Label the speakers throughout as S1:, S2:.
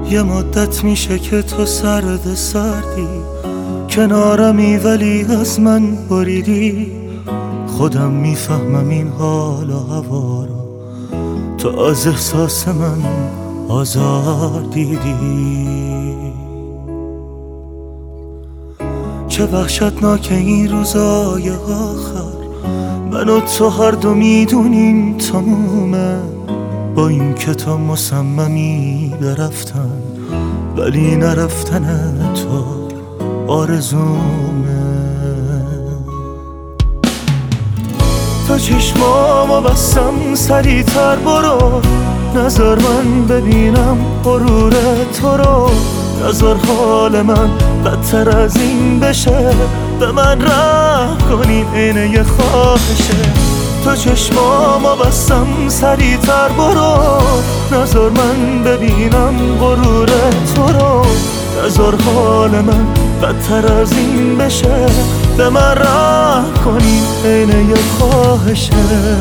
S1: یه مدت میشه که تو سرد سردی کنارمی ولی از من بریدی. خودم میفهمم این حال و هوا رو، تو از احساس من آزار دیدی. چه وحشتناک این روزای آخر، من و تو هر دو میدونیم تمومه. با این که تو مصممی برفتن ولی نرفتن تو آرزومه. تا چشمامو بستم سریعتر برو، نظر من ببینم غرور تو رو. نظر حال من بدتر از این بشه، به من رحم کنین اینه یه خواهشه. تا چشمامو بستم سریعتر برو، نظر من ببینم غرور تو رو. نظر حال من بدتر از این بشه، به من رحم کنین اینه یه خواهشه.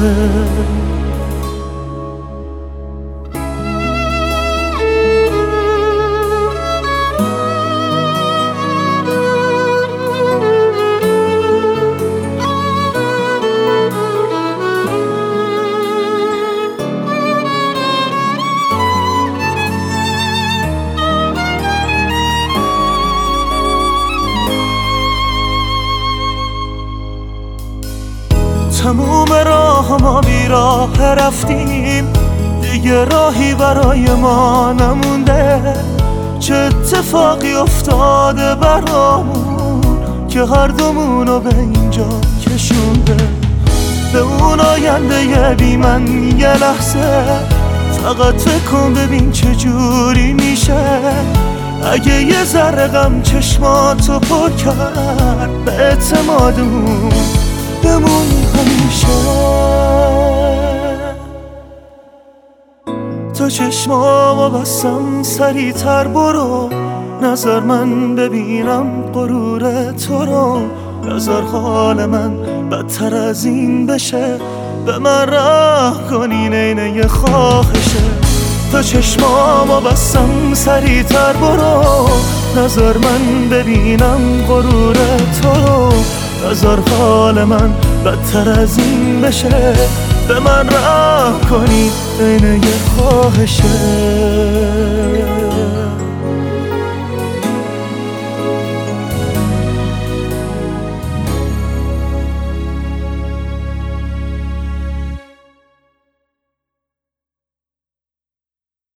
S1: تموم راه ما بیراه رفتیم، دیگه راهی برای ما نمونده. چه اتفاقی افتاده برامون که هر دومونو به اینجا کشونده. به اون آینده بی من یه لحظه فقط فکر کن ببین چجوری میشه. اگه یه ذره غم چشماتو پر کرد، به اعتمادمون بمون همیشه. تا چشمامو بستم سریعتر برو، نظر من ببینم غرور تو رو. نظر حال من بدتر از این بشه، به من رحم کنین اینه یه خواهشه. تا چشمامو بستم سریعتر برو، نظر من ببینم غرور تو رو. نظر حال من بدتر از این بشه، به من رحم کنی اینه یه خواهشه.